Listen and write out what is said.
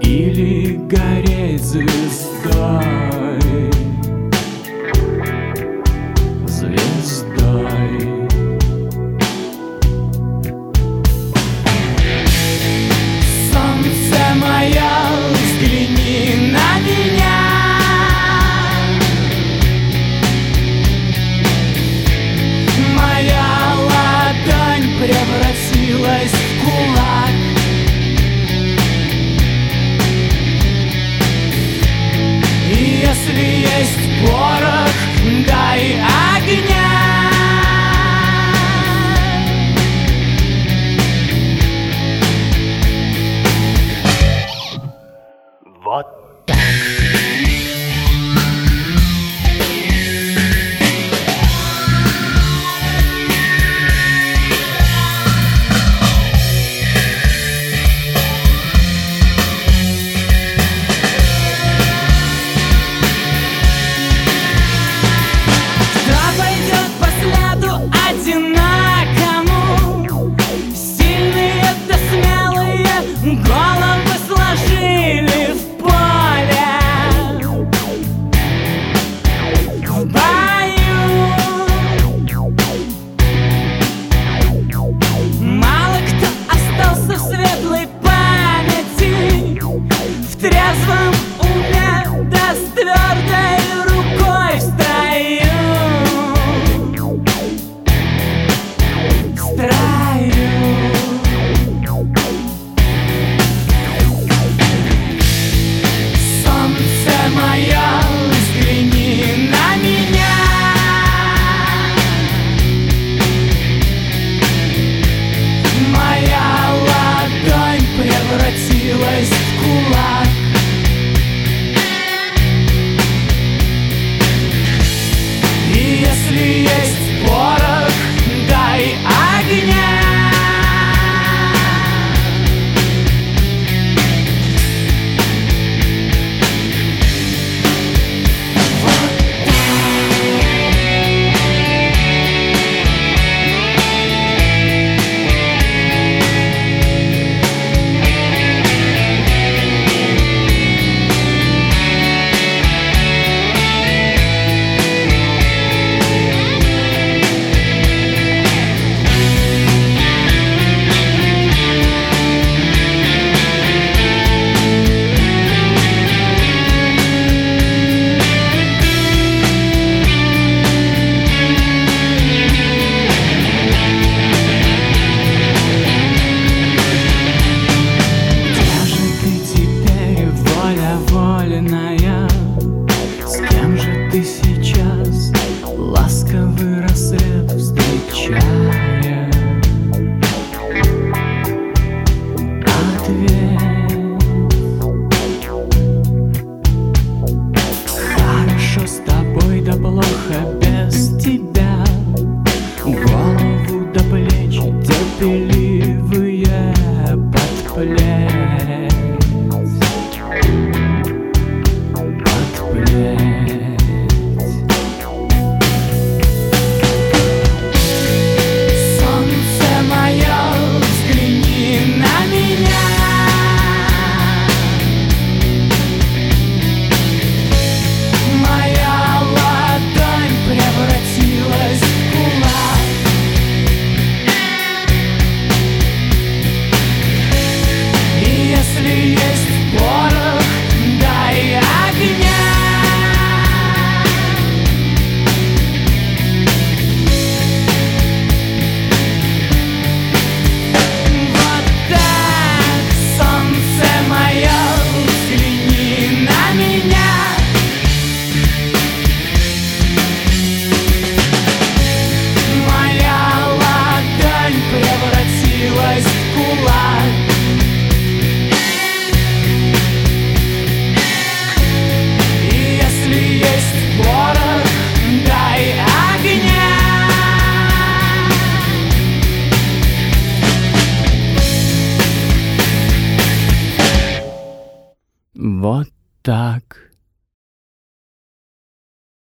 или гореть звездой, звездой. Солнце мое, взгляни на меня. Моя ладонь превратилась в кулак. И если есть порох, дай огня. Вот так. Головы сложили в поле, в бою. Мало кто остался в светлой памяти, в трезвом уме, да с твердой рукой в строю. Превратилась в кулак. И если есть порох, дай огня. С кем же ты сейчас, ласковый рассвет встречая? Ответь. Хорошо с тобой, да плохо без тебя. Голову до плеч терпеливые подплеть. Вот так.